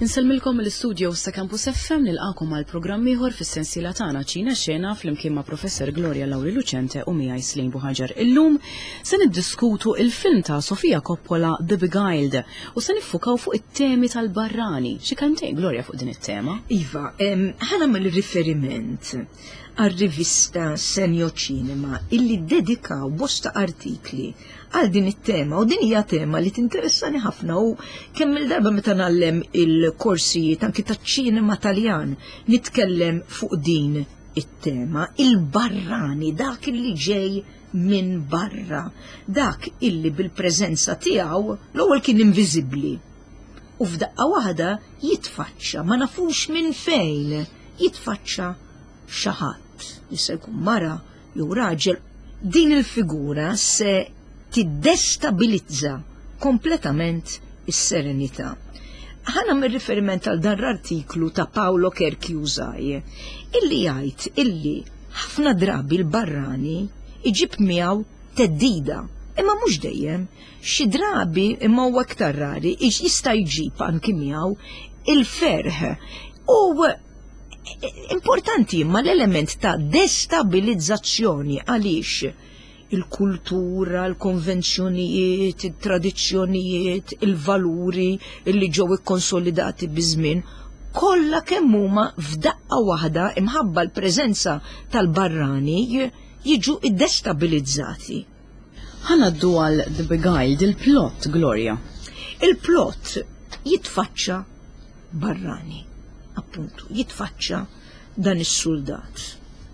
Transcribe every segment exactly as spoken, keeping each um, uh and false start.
Inselmilkom mill-istudio sa Campus F M nilqakom għal programm ieħor fis-sensiela tagħna Ċina xena flimkien ma' Professor Gloria Lauri Lucente u miegħi Slim Buħaġar. Illum se niddiskutu il-film ta' Sofia Coppola The Beguiled u se niffukaw fuq it-temi tal-barrani. Xi kantejn Gloria fuq din it-tema? Iva, ħana mill-riferiment għal-rivista Senio Cinema illi dedikaw bosta artikli għal din it-tema u din hija tema li tinteressani ħafna u kemm il-darba meta nallem il-korsijiet anki taċ-ċinema Taljan nitkellem fuq din it-tema il-barrani dak illi ġej minn barra dak illi bil-preżenza tiegħu l-ewwel kien inviżibbli u f'daqqa waħda jitfaċċa ma nafux minn fejn jitfaċċa xi ħadd li se jkun mara jew raġel din il-figura se tiddestabilizza kompletament is-serenità. Ħana mir-riferiment għal dan l-artiklu ta' Paolo Kerchiusai illi jgħid illi ħafna drabi l-barrani iġib miegħu teddida. Imma mhux dejjem, xi drabi imma huwa aktar rari jista' jġib anki miegħu il-ferħ. U importanti imma l-element ta' destabilizzazzjoni għaliex il-kultura, il-konvenzjonijiet, il-tradizzjonijiet, il-valuri illi ġew ikkonsolidati biż-żmien kollha kemm huma f'daqqa waħda imħabba l-preżenza tal-barrani jiġu iddestabilizzati. Ħanaddu għal The Beguiled, il-plot, Gloria. Il-plot jitfaċċa barrani, appuntu, jitfaċċa dan is-soldat.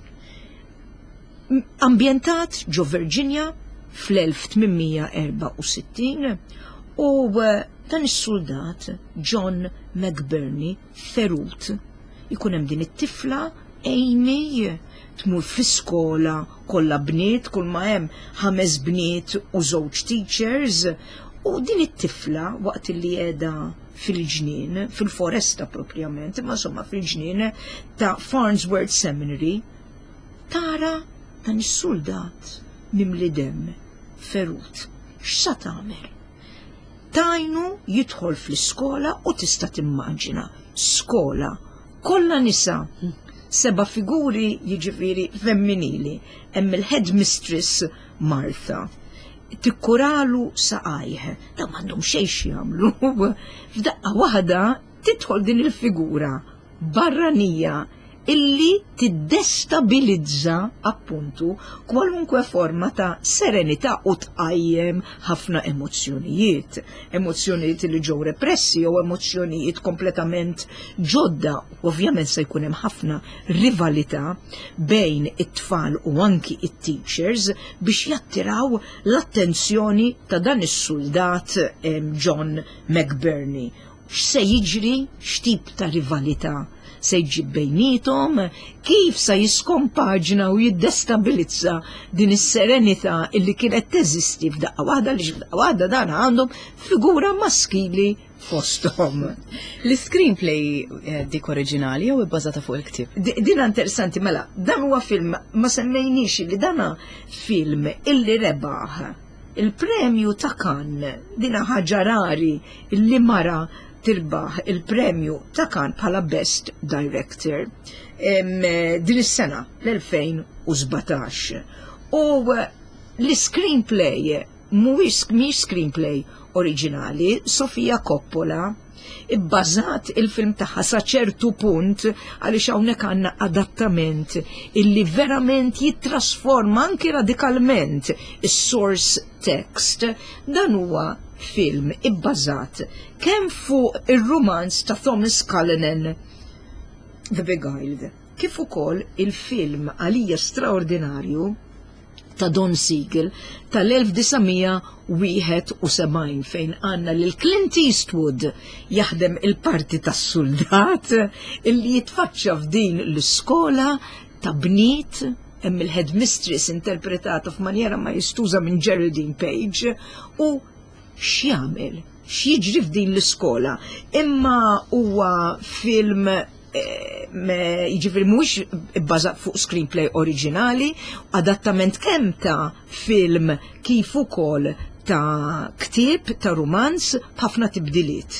Ambientat ġo Virginia fl-elf tminmija erba' u sittin u dan is-soldat John McBurney ferut ikun hemm din it-tifla Amy tmur fl-iskola kollha bniet kull ma hemm ħames bniet u żewġ teachers u din it-tifla waqt li qiegħda fil-ġnien fil-foresta propjament imma insomma fil-ġnien ta' Farnsworth Seminary tara dan is-soldat mimli demm ferut. X'sa tagħmel? Tajnu jidħol fl-iskola u tista' timmaġina skola kollha nisa seba' figuri jiġifieri femminili hemm il-headmistress Martha tikkuralu saqajh dawn m'għandhom xejn jagħmlu f'daqqa waħda tidħol din il-figura barranija illi tiddestabilizza appuntu kwalunkwe forma ta' serenità u tqajjem ħafna emozzjonijiet, emozzjonijiet li ġew repressi u emozzjonijiet kompletament ġodda. Ovvjament se jkun hemm ħafna rivalità bejn it-tfal u anki it-teachers biex jattiraw l-attenzjoni ta' dan is-soldat John McBurney. X'se jiġri, x'tip ta' rivalità se jġib bejnietom, kif se jiskompaġna u jiddestabilizza din is-serenità illi kienet teżisti f'daqqa waħda li f'daqqa waħda dan għandhom figura maskili fosthom. L-screenplay dik oriġinali jew ibbażata fuq il-ktieb? Dina interessanti mela, dan huwa film ma semmejniex li dana film illi rebaħ il-premju ta' Cannes, dina ħaġa rari illi mara tirbaħ il-premju ta' Cannes bħala Best Director din is-sena l-elfejn u sbatax. U l-screenplay mhuwiex screenplay oriġinali, Sofia Coppola ibbażat il-film tagħha sa ċertu punt għaliex hawnhekk għandna adattament illi verament jittrasforma anki radikalment is-source text. Dan huwa film ibbażat kemm fuq ir-romanz ta' Thomas Cullinan The Beguiled, kif ukoll il-film għalija straordinarju ta' Don Siegel tal-elf disamija wieħed u sebgħin fejn għandna lil Clint Eastwood jaħdem il-parti tas-soldat illi jitfaċċa f'din l-iskola ta' bniet hemm il-headmistress interpretata f'manjera ma jistuża minn Geraldine Page u x'jagħmel, x'jiġri f'din l-iskola. Imma huwa film jiġifieri mhuwiex ibbażat fuq screenplay oriġinali, adattament kemm ta' film kif ukoll ta' ktieb ta' romanz b'ħafna tibdiliet.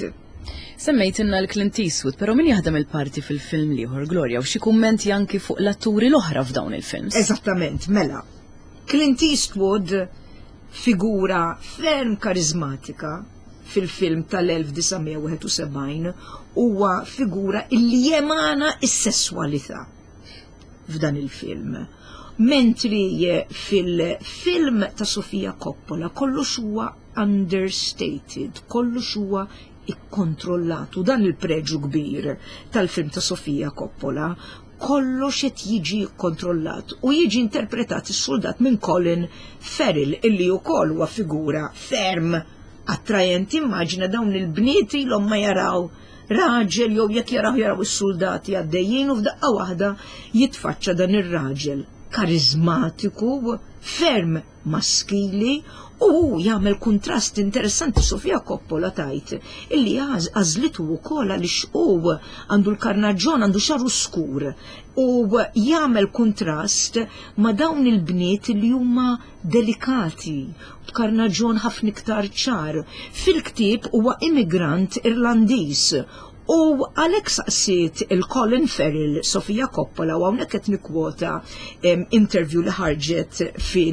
Semmejtinna l-Clint Eastwood, pero min jaħdem il-parti fil-film liħor, Gloria, u xi kummenti anki fuq l-atturi l-oħra f'dawn il-films? Eżattament, mela. Clint Eastwood figura ferm karizmatika fil-film tal-elf tisa sebgħin huwa figura illi jemana is-sesswalità f'dan il-film. Mentri fil-film ta' Sofia Coppola kollox huwa understated, kollox huwa ikkontrollatu. Dan il-preġu kbir tal-film ta' Sofia Coppola, kollox qed jiġi kontrollat u jiġi interpretat is-soldat minn Colin Farrell illi wkoll huwa figura ferm attrajenti. Immaġina dawn il-bniet ilhom ma jaraw raġel jew jekk jaraw jaraw is-soldati għaddejjin u f'daqqa waħda jitfaċċa dan ir-raġel karizmatiku, ferm maskili, u jagħmel kuntrast interessanti. Sofia Coppola tajt illi għażlitu wkoll għaliex hu għandu l-karnaġġon, għandu xaru skur u jagħmel kuntrast ma' dawn il-bniet li huma delikati, b'karnaġġon ħafna iktar ċar. Fil-ktieb huwa immigrant Irlandiż u għalhekk saqsiet il-Colin Farrell Sofia Coppola u hawnhekk qed nikkwota interview li ħarġet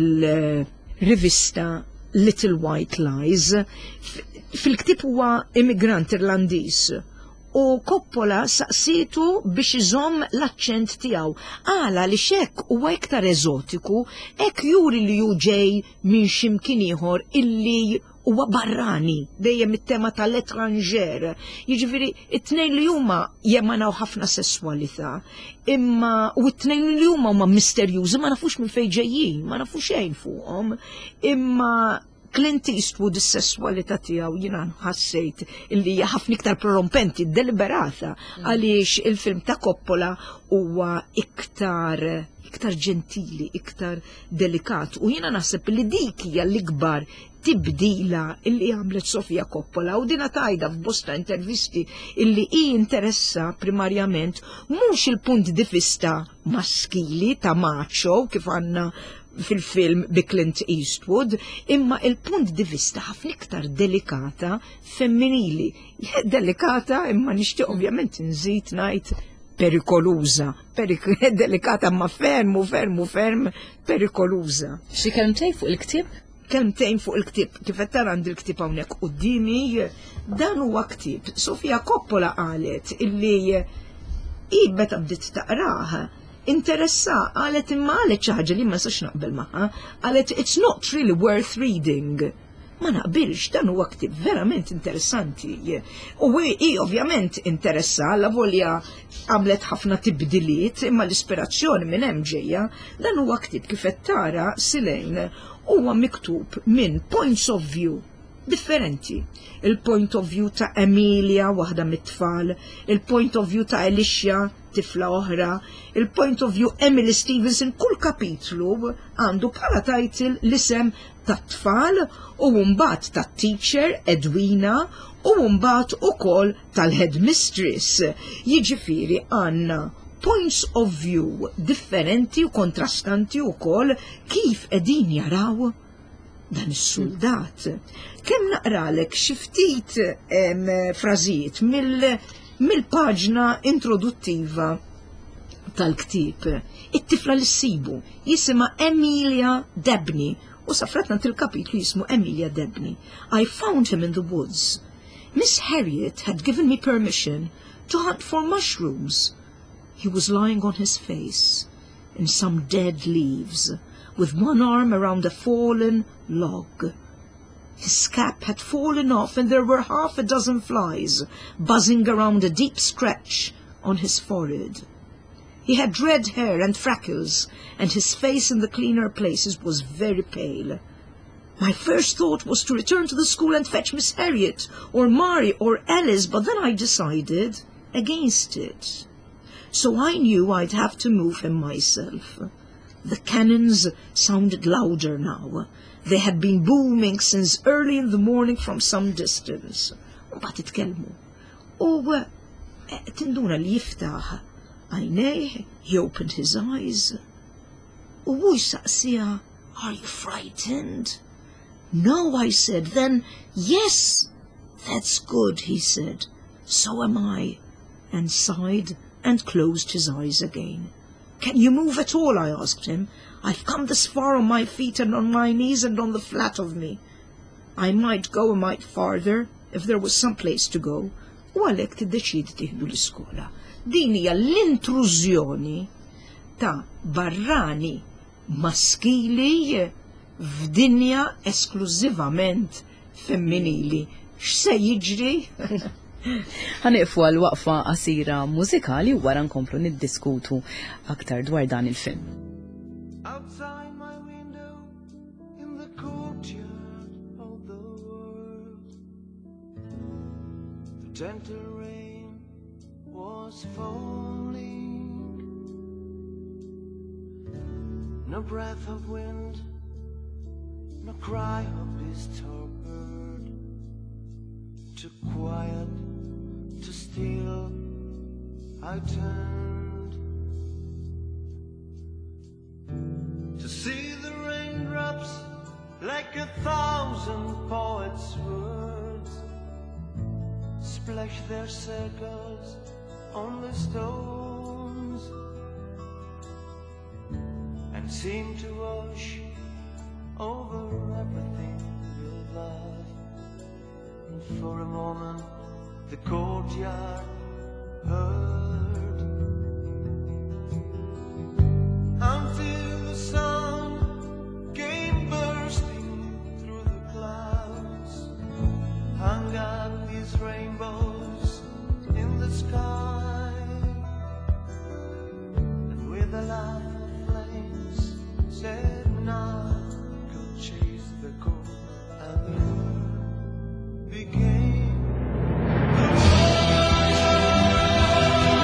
fil-rivista Little White Lies. Fil-ktib huwa immigrant Irlandiż u Coppola saqsitu biex iżomm l-aċċent tiegħu. Għala li xekk huwa iktar eżotiku, hekk juri li hu ġej minn x'imkien ieħor illi huwa barrani, dejjem it-tema tal-etranġer. Jiġifieri it-tnejn li huma jemanaw ħafna sesswalità, imma u t-tnejn li huma huma misterjużi, ma nafux minn fejn ġejjin, ma nafux xejn fuqhom, imma Clint Eastwood is-sesswalità tiegħu jiena ħassejt illi hija ħafna iktar prorompenti, deliberata, għaliex il-film ta' Coppola huwa iktar iktar ġentili, iktar delikat. U jiena naħseb li dik hija l-ikbar tibdila illi għamlet Sofia Coppola u dina tajda f'bosta intervisti illi hi interessa primarjament mhux il-punt di vista maskili ta' macho kif għandna fil-film bi Clint Eastwood, imma il-punt di vista ħafna iktar delikata, femminili. Delikata, imma nixtieq ovvjament nżid ngħid perikoluża, Perik delikata ma ferm u ferm u ferm perikoluża. Xi kelmtejn fuq il-ktieb? Kelmtejn fuq il-ktieb, kif qed tara għandi l-ktieb hawnhekk qudiemi, dan huwa ktieb. Sofia Coppola qalet illi hi meta bdiet taqrah interessa, qalet imma qalet xi ħaġa li ma sax naqbel magħha, qalet it's not really worth reading. Ma naqbilx, dan huwa ktieb verament interessanti. U hi ovvjament interessa, la volja għamlet ħafna tibdiliet, imma l-ispirazzjoni minn hemm ġejja, dan huwa ktieb kif qed tara silejn huwa miktub minn points of view differenti. Il-point of view ta' Emilia, waħda mit-tfal, il-point of view ta' Alicia, tifla oħra, il-point of view Emily Stevenson, kull kapitlu għandu bħala title l-isem ta' tfal u mbagħad ta' teacher Edwina u mbagħad ukoll tal-headmistress. Jiġifieri għandna points of view differenti u kontrastanti wkoll kif qegħdin jaraw dan is-soldat. Kemm naqralek xi ftit frażijiet mill-paġna introduttiva tal-ktieb. It-tifla li ssibu jisimha Emilia Debney u safratna til-kapitlu jismu Emilia Debney. I found him in the woods. Miss Harriet had given me permission to hunt for mushrooms. He was lying on his face in some dead leaves, with one arm around a fallen log. His cap had fallen off and there were half a dozen flies buzzing around a deep scratch on his forehead. He had red hair and freckles, and his face in the cleaner places was very pale. My first thought was to return to the school and fetch Miss Harriet, or Mary, or Alice, but then I decided against it. So I knew I'd have to move him myself. The cannons sounded louder now. They had been booming since early in the morning from some distance. Mbagħad itkellmu. U tinduna li jiftaħ għajnejh, he opened his eyes. U hu jsaqsiha, are you frightened? No, I said. Then, yes, that's good, he said. so am I, and sighed and closed his eyes again. Can you move at all? I asked him. I've come this far on my feet and on my knees and on the flat of me. I might go a mite farther if there was some place to go. U għalhekk tiddeċidi tieħdu l-iskola. Din hija l-intrużjoni ta' barrani maskili f'dinja esklużivament femminili. X'se jiġri? Ħanieqfu għal waqfa qasira mużikali u wara nkomplu niddiskutu aktar dwar dan il-film. Outside my window in the courtyard of the world, the gentle rain was falling. No breath of wind, no cry of disturbed bird. Too quiet, too still, I turned to see the raindrops like a thousand poets' words splash their circles on the stones and seem to wash over everything we love. And for a moment the courtyard heard, until the sun came bursting through the clouds, hung up these rainbows in the sky, and with a laugh of flames said, now go chase the cold, and the world became the world.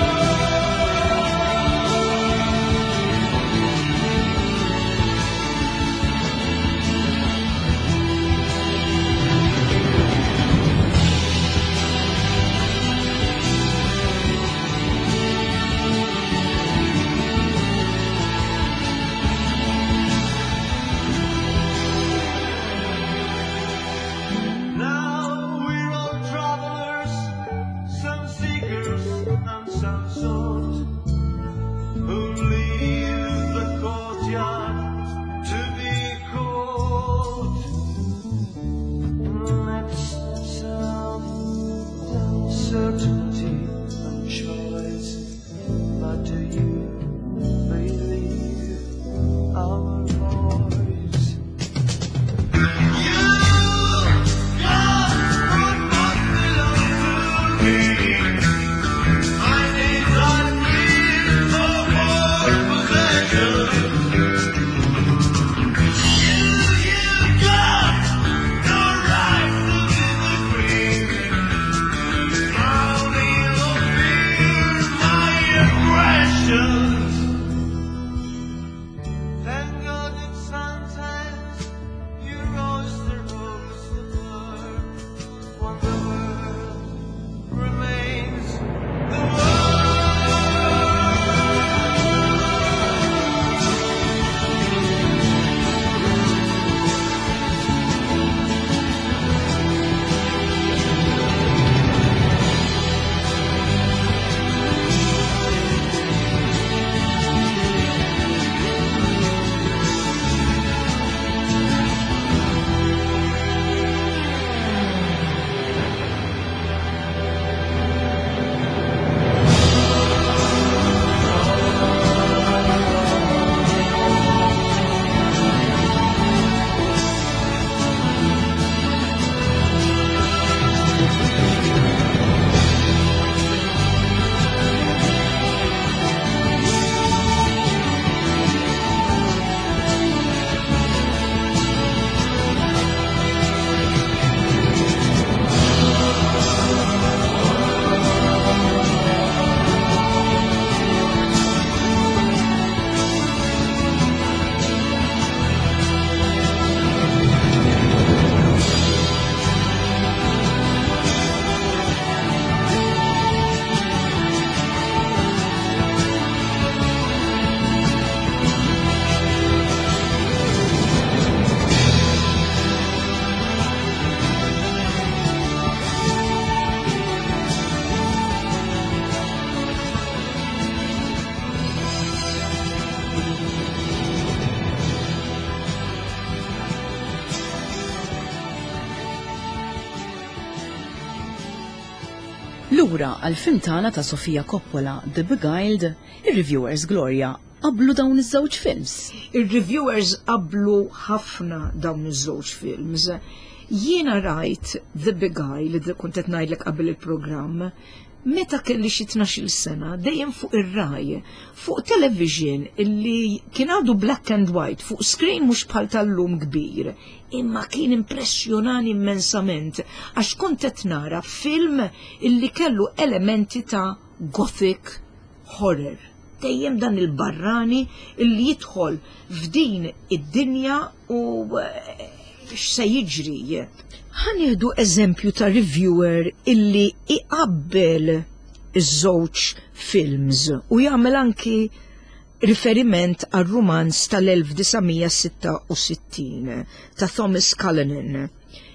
Allura, għal-film tagħna ta' Sofia Coppola, The Beguiled, ir-reviewers Gloria qablu dawn iż-żewġ films. Ir-reviewers qablu ħafna dawn iż-żewġ films. Jiena rajt The Beguiled, kont qed ngħidlek qabel il-programm, meta kelli xi tnax-il sena, dejjem fuq ir-raj, fuq television illi kien għadu black and white, fuq screen mhux bħal tal-lum kbir, imma kien impressjonani immensament għax kont qed nara film illi kellu elementi ta' gothic horror. Dejjem dan il-barrani illi jidħol f'din id-dinja u x'se jiġri. Ħanieħdu eżempju ta' reviewer illi iqabbel iż-żewġ films u jagħmel anki riferiment għal rumanz tal-elf tisa' sitta u sittin ta' Thomas Cullinan.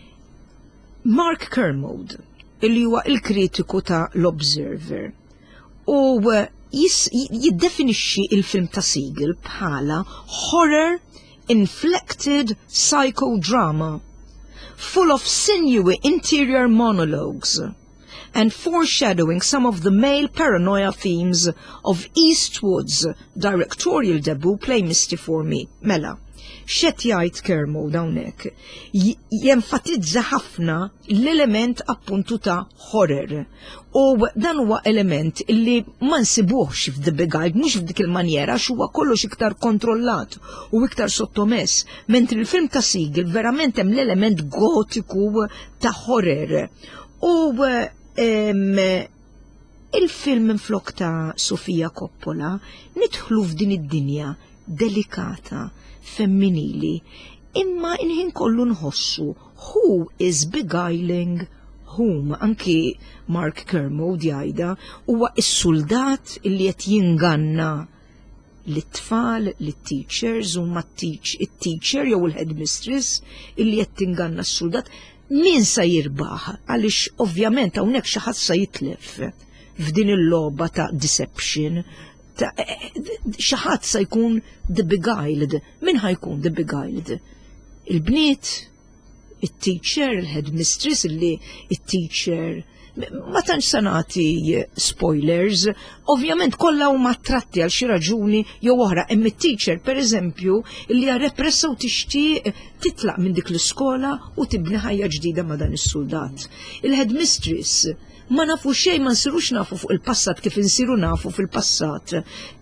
Mark Kermode, illi huwa il-kritiku ta' l-Observer, u jiddefinixxi il-film ta' Siegel bħala horror inflected psychodrama full of sinewy interior monologues and foreshadowing some of the male paranoia themes of Eastwood's directorial debut Play Misty for Me. Mela, xet jgħid Kermode hawnhekk jenfatizza ħafna l-element appuntu ta' horror. U dan huwa element illi ma nsibuhx f'The Beguiled, mhux f'dik il-manjera għax huwa kollox iktar kontrollat u iktar sottomess, mentri il-film ta' Siegel verament hemm l-element gotiku ta' horror. U um, il-film minflok ta' Sofia Coppola nidħlu f'din id-dinja delikata, femminili, imma inħin kollu nħossu who is beguiling whom. Anki Mark Kermode jgħida huwa is-soldat illi qed jinganna l-tfal, l-teachers u ma it-teacher jew il-headmistress illi qed tinganna s-soldat. Min sa jirbaħ għaliex ovvjament hawnhekk xi ħadd sa jitlef f'din il-logħba ta' deception. Xi ħadd sa jkun the beguiled. Min ħajkun the beguiled? Il-bniet, it-teacher, il-headmistress illi it-teacher. Ma tantx sa nagħti spoilers, ovvjament kollha huma attratti għal xi raġuni jew oħra. Hemm it-teacher pereżempju illi hija repressa u tixtieq titlaq minn dik l-iskola u tibni ħajja ġdida ma' dan is-soldat. Il-headmistress ma nafu xejn, ma nsirux nafu fuq il-passat kif insiru nafu fil-passat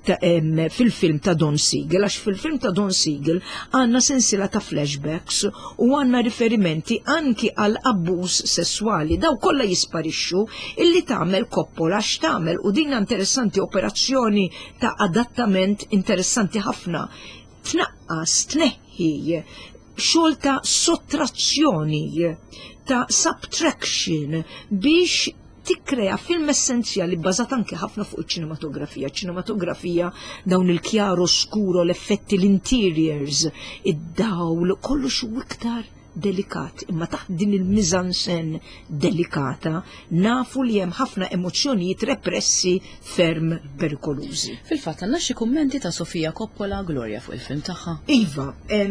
fil-film ta' Don Siegel, għax fil-film ta' Don Siegel għanna sensila ta' flashbacks u għanna riferimenti anki għal abbuż sessuali. Daw kollha jisparixxu illi tagħmel Coppola għax tagħmel, u din interessanti, operazzjoni ta' adattament interessanti ħafna. Tnaqqas, tneħħi, xogħol ta' sottrazzjoni, ta' subtraction biex tikkrea film essenzjali bbażat anke ħafna fuq iċ-ċinematografija. Ċinematografija dawn il-kjaro skuro, l-effetti, l-interiors, id-dawl, kollox u iktar delikat. Imma taħt din il-mizansen delikata nafu li hemm ħafna emozzjonijiet repressi ferm perikolużi. Fil-fatt għandna xi kummenti ta' Sofia Coppola Gloria fuq il-film tagħha. Iva,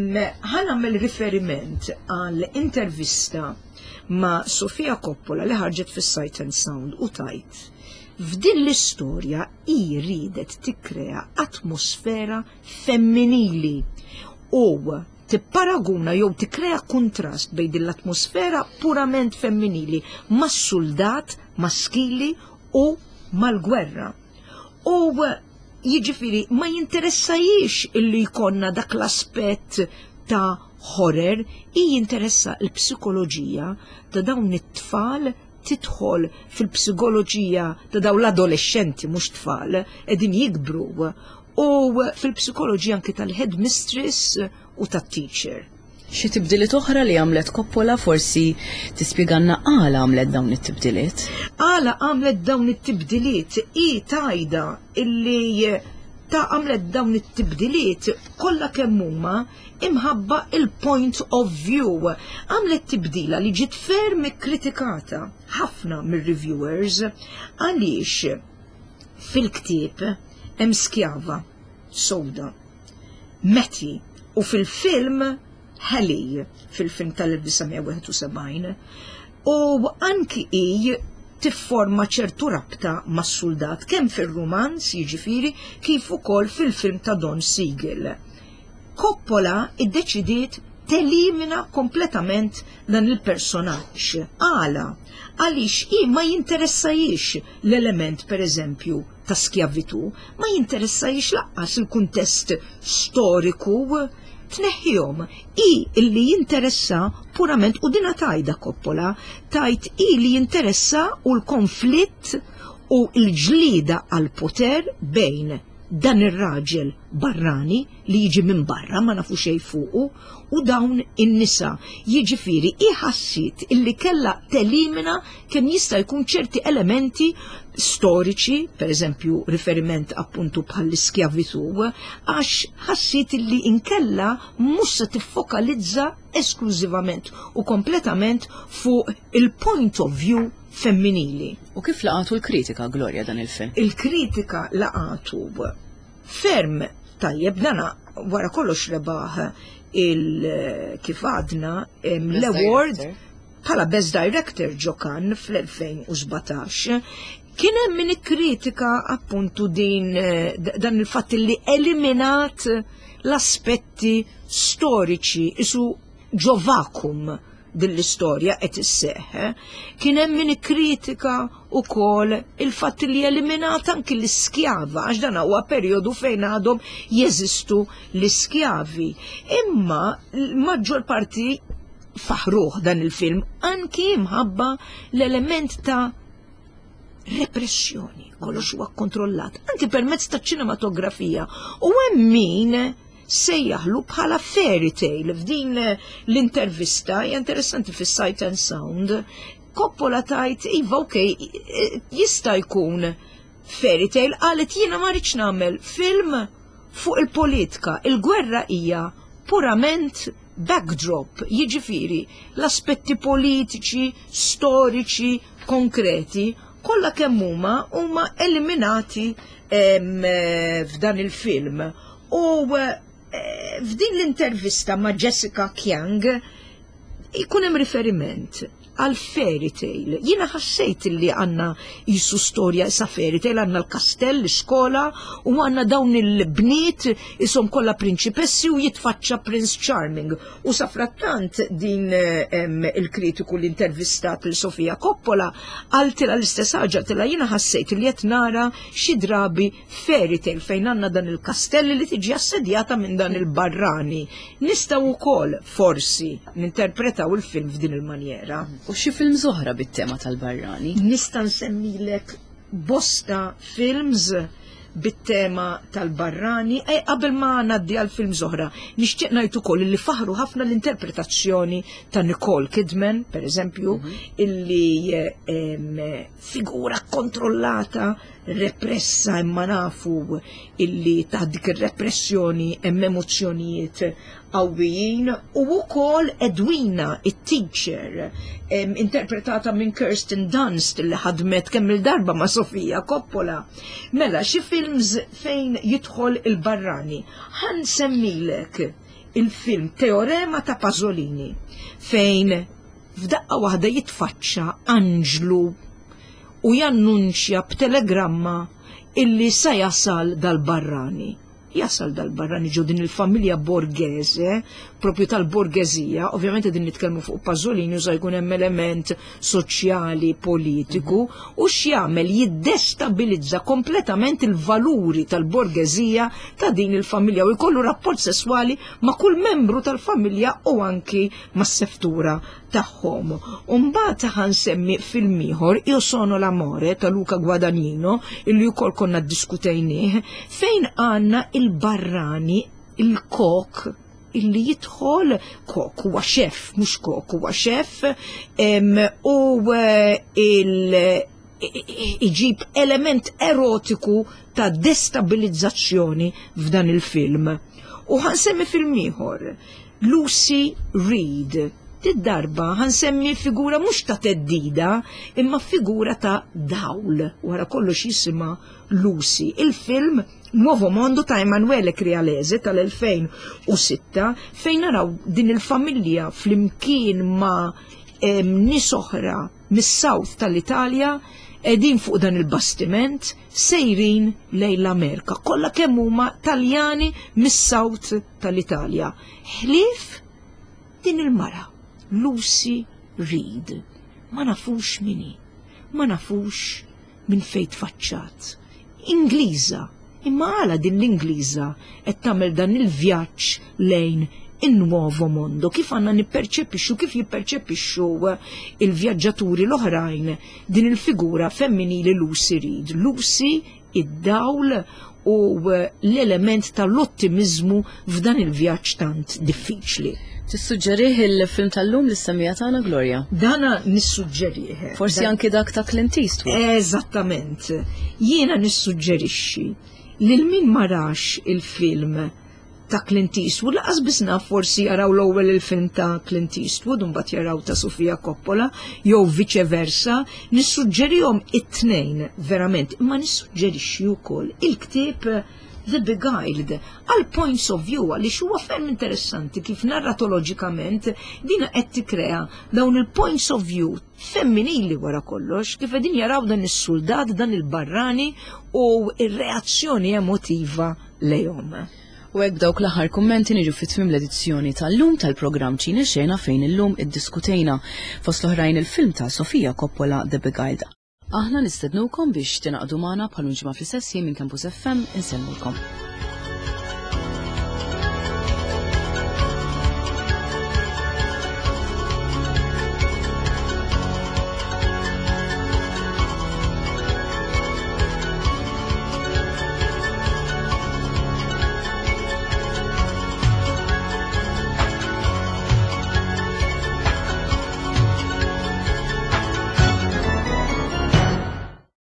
ħan nagħmel riferiment għal intervista ma' Sofia Coppola li ħarġet fis-Sight and Sound u tajt f'din l-istorja hi ridet tikkrea atmosfera femminili u tipparaguna jew tikkrea kontrast bejn din l-atmosfera purament femminili mas-soldat maskili u mal-gwerra. U jiġifieri ma jinteressajiex illi jkollna dak l-aspett ta' horror, i jinteressa l-psikoloġija ta' dawn it-tfal, tidħol fil-psikoloġija ta' dawn l-adolescenti mhux tfal qegħdin jikbru, u fil-psikoloġija anke tal-headmistress u tat-teacher. Xi tibdiliet oħra li għamlet Coppola forsi tispjeganna għala għamlet dawn it-tibdiliet? Għala għamlet dawn it-tibdiliet i tajda illi ta' għamlet dawn it-tibdiliet kollha kemm huma imħabba il-point of view. Għamlet tibdila li ġiet ferm kritikata ħafna mir-reviewers għaliex fil-ktieb hemm skjava sowda, Meti, u fil-film Helly, fil-film tal-elf tisa' wieħed u sebgħin, u anki hi tifforma ċertu rabta mas-suldat kemm fir-romanz jiġifieri kif ukoll fil-film ta' Don Siegel. Coppola iddeċidiet telimina kompletament dan il-personaġġ. Għala, għaliex hi ma jinteressajiex l-element pereżempju ta' skjavitu, ma jinteressajiex laqqas il-kuntest storiku tneħħihom. I illi jinteressa purament u dina tajda Coppola, tajt i li jinteressa u l-konflitt u l-ġlida għal poter bejn dan ir-raġel barrani li jiġi minn barra ma nafu xejn fuqu u dawn in-nisa. Jiġifieri iħassit illi kella telimina kemm jista' jkun ċerti elementi storiċi, pereżempju riferiment appuntu bħall-iskjavitu, għax ħassit illi inkella mhux se tiffokalizza esklużivament u kompletament fuq il-point of view femminili. U kif laqatu l-kritika, Gloria, dan il-film? Il-kritika laqatu ferm tajjeb, dana wara kollox rebaħ il-kif għadna l-award bħala Best Director ġokan fl-elfejn u sbatax. Kien hemm min ikkritika appuntu din dan il-fatt li eliminat l-aspetti storiċi isu ġo vakum dell-istorja qed isseħħ. Kien hemm min ikkritika wkoll il-fatt li eliminat anki l-iskjava għax dan huwa perjodu fejn għadhom jeżistu l-iskjavi. Imma l-maġġor parti faħruh dan il-film anki mħabba l-element ta' repressjoni, kollox huwa kontrollat, anki permezz ta' ċinematografija. U hemm min sejjaħlu bħala fairy tale. F'din l-intervista, interessanti fis Sight and Sound, Coppola tajt, iva okej, jista' jkun fairy tale, qalet jiena ma rridx nagħmel film fuq il-politika, il-gwerra hija purament backdrop, jiġifieri l-aspetti politiċi, storiċi, konkreti, kollha kemm huma huma eliminati f'dan il-film. U f'din l-intervista ma' Jessica Kyang ikun hemm riferiment għal fairy tale. Jiena ħassejt li għandna jisu storja sa fairy tale, għandna l-kastell, l-iskola u għandna dawn il-bniet isom kollha prinċipessi u jitfaċċa Prince Charming. U sa frattant din il-kritiku l-intervistat l Sofia Coppola għaltila l-istess ħaġa, tila jiena ħassejt li qed nara xi drabi fairy tale fejn għandna dan il-kastell li tiġi assedjata minn dan il-barrani. Nistgħu wkoll forsi ninterpretaw il-film f'din il-manjera. U xi film zoħra bit-tema tal-barrani? Nista' nsemmilek bosta films bit-tema tal-barrani, e qabel ma ngħaddi għal film zoħra, nixtieq ngħid ukoll li faħru ħafna l-interpretazzjoni ta' Nicole Kidman, per eżempju, illi figura kontrollata, repressa imma nafu illi ta' dik ir-repressjoni hemm emozzjonijiet qawwijin, u wkoll Edwina, it-teacher, interpretata minn Kirsten Dunst li ħadmet kemm il-darba ma' Sofia Coppola. Mela xi films fejn jidħol il-barrani. Ħan semmilek il-film Teorema ta' Pasolini fejn f'daqqa waħda jitfaċċa Anġlu u jannunċja b'telegramma illi sa jasal dal-barrani. Jasal dal-barrani ġo din il-familja borghese, propju tal-borghesija, ovvjament din nitkellmu fuq Pasolini u sa jkun hemm element soċjali, politiku, u x'jagħmel jiddestabilizza kompletament il-valuri tal-borghesija ta' din il-familja u jkollu rapport sesswali ma' kull membru tal-familja u anki mas-seftura tagħhom. Umbagħad ħansemmi film ieħor Io sono l'amore ta' Luca Guadagnino illi wkoll konna ddiskutejnieh fejn għandna il-barrani, il-kok illi jidħol, kok huwa xef, mhux kok huwa xef, u iġib element erotiku ta' destabilizzazzjoni f'dan il-film. U ħansemmi film ieħor, Lucy Reed. Tid-darba ħansemmi figura mhux ta' teddida, imma figura ta' dawl, wara kollox jisimha Lucy. Il-film Nuovo Mondo ta' Emanuele Crialese tal-elfejn u sitta fejn naraw din il-familja flimkien ma' nies oħra mis-South tal-Italja edin fuq dan il-bastiment sejrin lejn l-Amerika. Kollha kemm huma Taljani mis-South tal-Italja. Ħlief din il-mara, Lucy Reed. Ma nafux mini, ma nafux min fejn tfaċċat. Ingliża, imma għala din l-Ingliża qed tagħmel dan il-vjaġġ lejn in-nuovo mondo, kif għanna nipperċepixxu, kif jipperċepixxu il-vjaġġaturi l-oħrajn din il-figura femminili Lucy Reed. Lucy id-dawl u l-element tal-ottimizmu f'dan il-vjaġġ tant diffiċli. Tissuġġerih il-film tal-lum l-semmija tagħna Gloria? Dana nissuġġerih. Forsi anki dak ta' Clint Eastwood. Eżattament. Jiena nissuġġerixxi lil min marax il-film ta' Clint Eastwood, laqas bisna forsi jaraw l-ewwel il-film ta' Clint Eastwood u mbagħad jaraw ta' Sofia Coppola, jew vice versa, nissuġġerihom it-tnejn verament, imma nissuġġerixxi wkoll il-ktieb The Beguiled għal points of view għaliex huwa ferm interessanti kif narratoloġikament dina qed tikkrea dawn il-points of view femminili wara kollox, kif qegħdin jaraw dan is-suldat, dan il-barrani u ir-reazzjoni emotiva lejhom. U hekk dawk l-aħħar kummenti niġu fit-tmiem l-edizzjoni tal-lum tal-programm Ċina Xena fejn illum iddiskutejna fost l-oħrajn il-film ta' Sofia Coppola The Beguiled. Aħna nistednukom biex tinaqdu magħna bħal ġimgħa fl-istess jiem minn Campus F M insellmulkom.